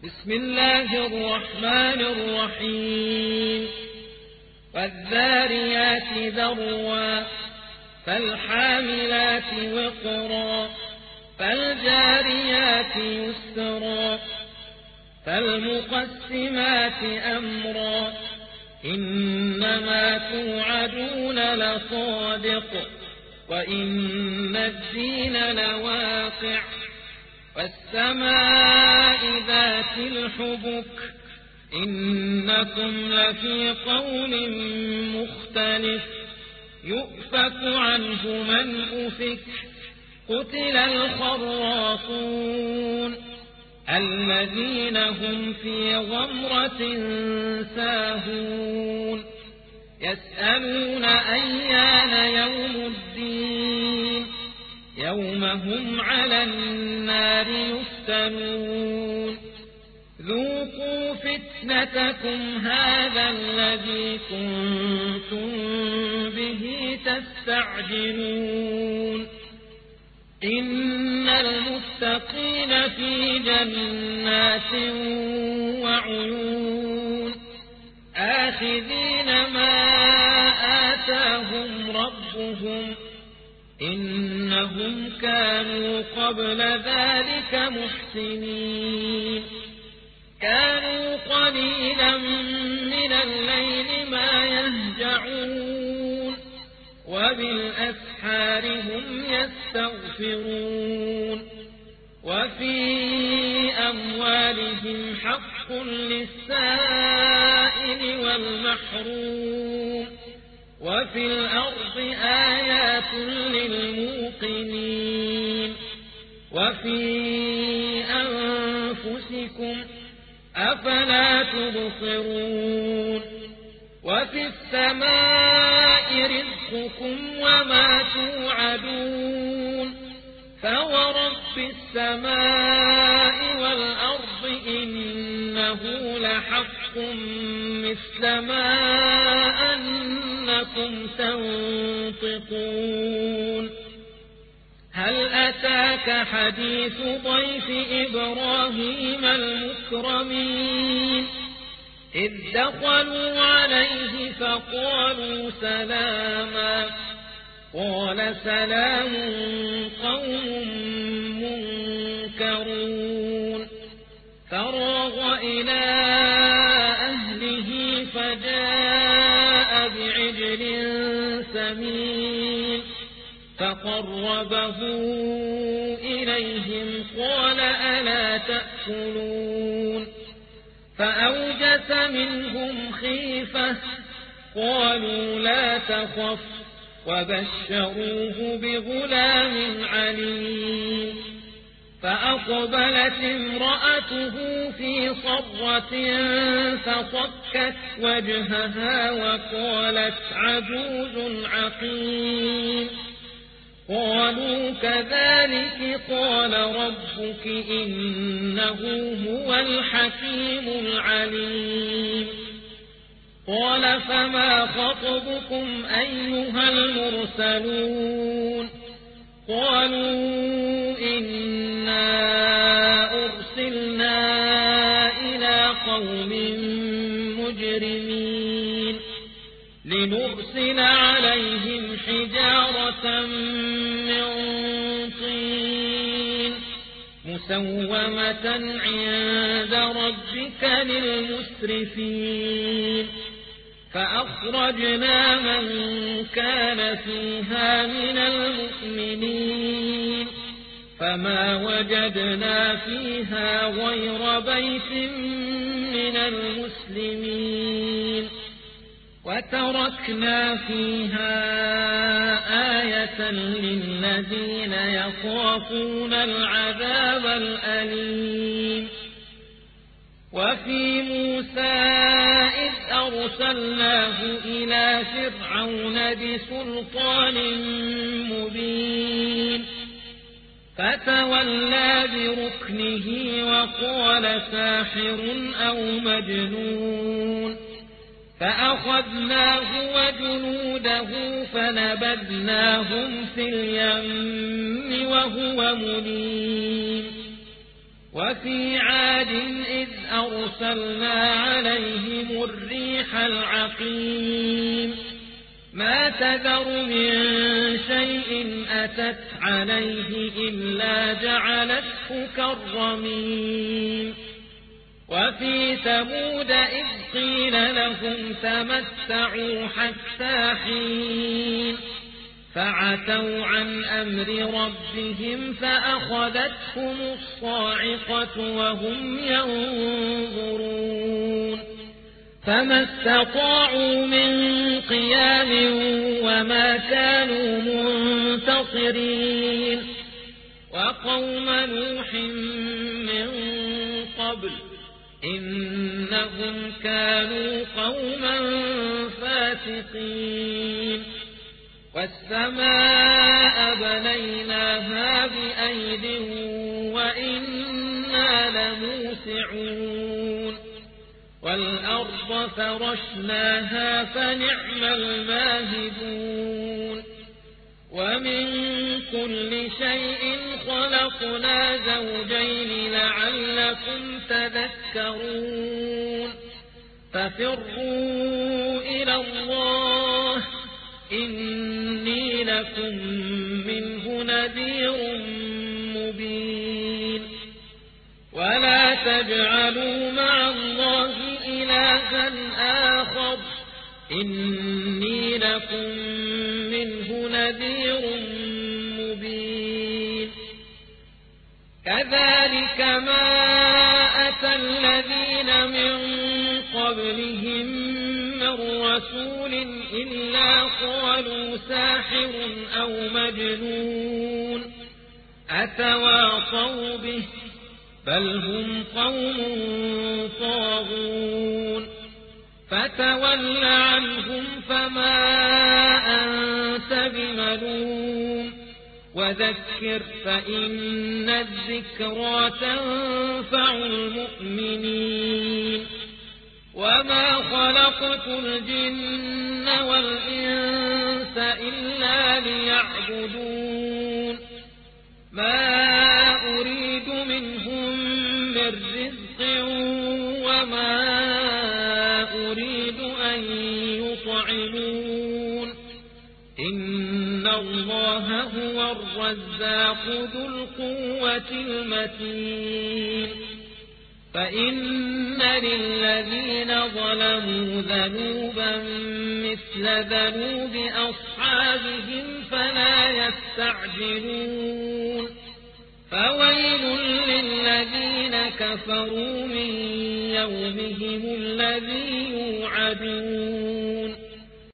بسم الله الرحمن الرحيم والذاريات ذروا فالحاملات وقرا فالجاريات يسرا فالمقسمات أمرا إنما توعدون لصادق وإن الدين لواقع والسماء ذات الحبك إنكم لفي قول مختلف يؤفك عنه من أفك قتل الخراصون الذين هم في غمرة ساهون يسألون أيان يوم الدين يوم هم على النار يفتنون ذوقوا فتنتكم هذا الذي كنتم به تستعجلون إن المتقين في جنات وعيون آخذين ما آتاهم ربهم إنهم كانوا قبل ذلك محسنين كانوا قليلا من الليل ما يهجعون وبالأسحار هم يستغفرون وفي أموالهم حق للسائل والمحروم وفي الأرض آيات للموقنين وفي أنفسكم أفلا تبصرون وفي السماء رزقكم وما توعدون فورب السماء والأرض إنه لحق مثل ما أنكم تنطقون هل أتاك حديث ضيف إبراهيم المكرمين إذ دخلوا عليه فقالوا سلاما قال سلام قوم منكرون فراغ إلى أهله فجاء بعجل سمين فقربه إليهم قال ألا تأكلون فأوجس منهم خيفة قالوا لا تخف وبشروه بغلام عليم فأقبلت امرأته في صرة فصكت وجهها وقالت عجوز عقيم قالوا كذلك قال ربك إنه هو الحكيم العليم قال فما خطبكم أيها المرسلون قالوا إنا أرسلنا إلى قوم مجرمين لنرسل عليهم حجارة من طين مسومة عند ربك للمسرفين فأخرجنا من كان فيها من المؤمنين فما وجدنا فيها غير بيت من المسلمين وتركنا فيها آية للذين يخافون العذاب الأليم وفي موسى إذ أرسلناه إلى فرعون بسلطان مبين فتولى بركنه وقال ساحر أو مجنون فأخذناه وجنوده فنبذناهم في اليم وهو مليم وفي عاد إذ أرسلنا عليهم الريح العقيم ما تذر من شيء أتت عليه إلا جعلته كالرميم وفي ثمود إذ قيل لهم تمتعوا حتى حين فعتوا عن أمر ربهم فأخذتهم الصاعقة وهم ينظرون فما استطاعوا من قيام وما كانوا منتصرين وقوم نوح من قبل إنهم كانوا قوما فاسقين والسماء بنيناها بأيد وإنا لموسعون والأرض فرشناها فنعم الماهدون ومن كل شيء خلقنا زوجين لعلكم تذكرون ففروا إلى الله إني لكم منه نذير مبين ولا تجعلوا مع الله إلها آخر إني لكم منه نذير مبين كذلك ما أتى الذين من قبلهم من رسول إلا قالوا ساحر أو مجنون أتواصوا به بل هم قوم طاغون فتول عنهم فما أنت بملوم وذكر فإن الذكرى تنفع المؤمنين وما خلقت الجن والإنس إلا ليعبدون ما أريد منهم من رزق وما أريد أن يطعمون إن الله هو الرزاق ذو القوة المتين فإن للذين ظلموا ذنوبا مثل ذنوب أصحابهم فلا يستعجلون فويل للذين كفروا من يومهم الذي يوعدون